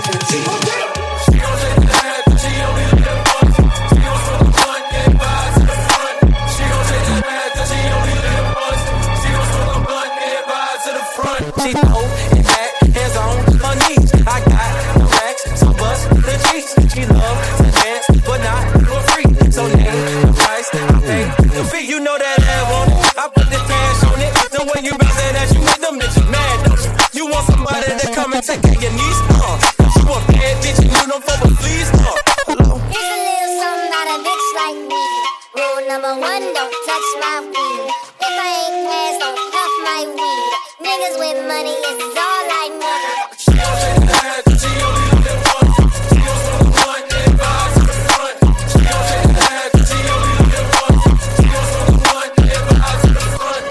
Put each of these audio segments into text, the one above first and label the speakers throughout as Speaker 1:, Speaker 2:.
Speaker 1: She throw it back, hands on her knees. I got the racks, so bust the cheeks. She loves to dance, but not for free. So name the price, I pay the fee. You know that I want it. I put this cash on it. The way you bounce that you make them bitches mad, don't you? You want somebody to come and take care of your knees, you want bad bitch and you don't fuck with fleas, Hello.
Speaker 2: Here's a little something about a bitch like me. Rule number 1, don't touch my weed. If I ain't pass, don't puff my weed. Niggas with money is all I need.
Speaker 1: She gon' shake that ass, she only do that once. She gon' smoke a blunt, then rise to the front. She gon' shake that ass, she only do that once. She gon' smoke a blunt, then rise to the front.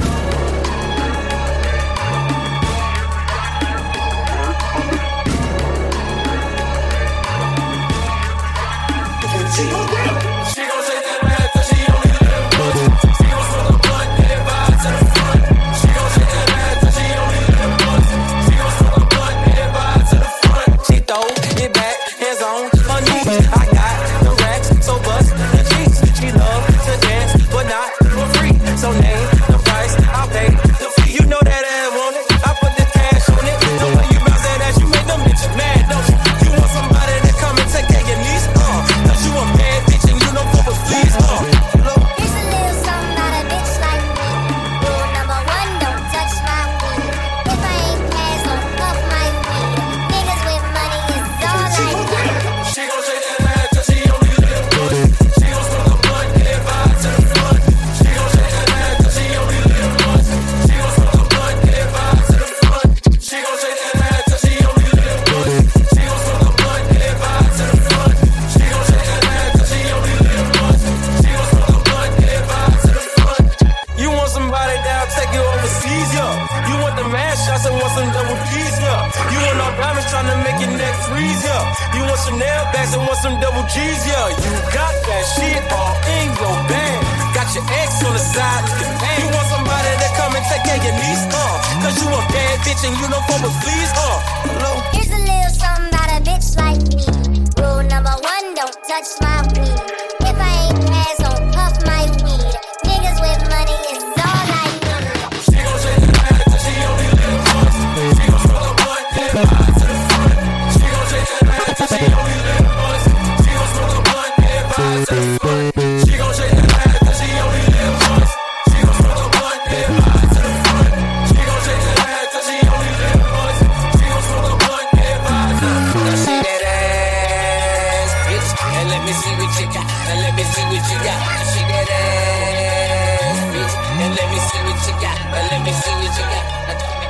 Speaker 1: She gon' shake that ass, she only do that once. She gon' smoke a blunt, then rise to the front. She gon' shake that ass, she only do that once. She gon' smoke a blunt, then rise to the front. She throw it back, hands on her knees. I got the racks, so bust the cheeks. She loves to dance, but not for free. So name the price, I'll pay the fee. You know that I want it. I put this cash on it. The way you bounce that ass, you make them bitches mad, don't you? You want somebody to come and take care of your knees, Cause you a bad bitch and you don't fuck with fleas,
Speaker 2: Here's a little something about a bitch like me. Rule number 1, don't touch my weed. If I ain't pass, don't puff my weed. Niggas with money is all I need.
Speaker 1: She gon' shake that ass till she only do that once. She gon' smoke a blunt, then rise to the front. She gon' shake that ass till she only do that once. She gon' smoke a blunt, then rise to the front. She gon' shake that ass till she only do that once. She gon' smoke a blunt, then rise to the front. She gon' shake that ass till she only do that once. She gon' smoke a blunt, then rise to the front. You want somebody that'll take you overseas, yeah. You want the man shots and want some double G's, yeah. You want all diamonds trying to make your neck freeze, yeah. You want Chanel bags and want some double G's, yeah. You got that shit all in your bag. Got your ex on the side looking bad. You want somebody to come and take care of your niece, Cause you a bad bitch and you don't fuck with fleas, Hello.
Speaker 2: Here's a little something about a bitch like me. Rule number 1, don't touch my weed. If I ain't pass, don't puff my weed. Niggas with money is all I need.
Speaker 1: She gon' shake that ass till she only do that once. She gon' smoke a blunt, then rise to the front. She gon' shake that ass till she only do that once. She gon' smoke a blunt, then rise to the front. She gon' shake that ass till she only do that once. She gon' smoke a blunt, then rise to the front. She gon' shake that ass till she only do that once. She gon' smoke a blunt, then rise to the front. Now shake that ass, bitch, and let me see what you got. And let me see what you got. Now shake that ass, bitch, and let me see what you got. And let me see what you got.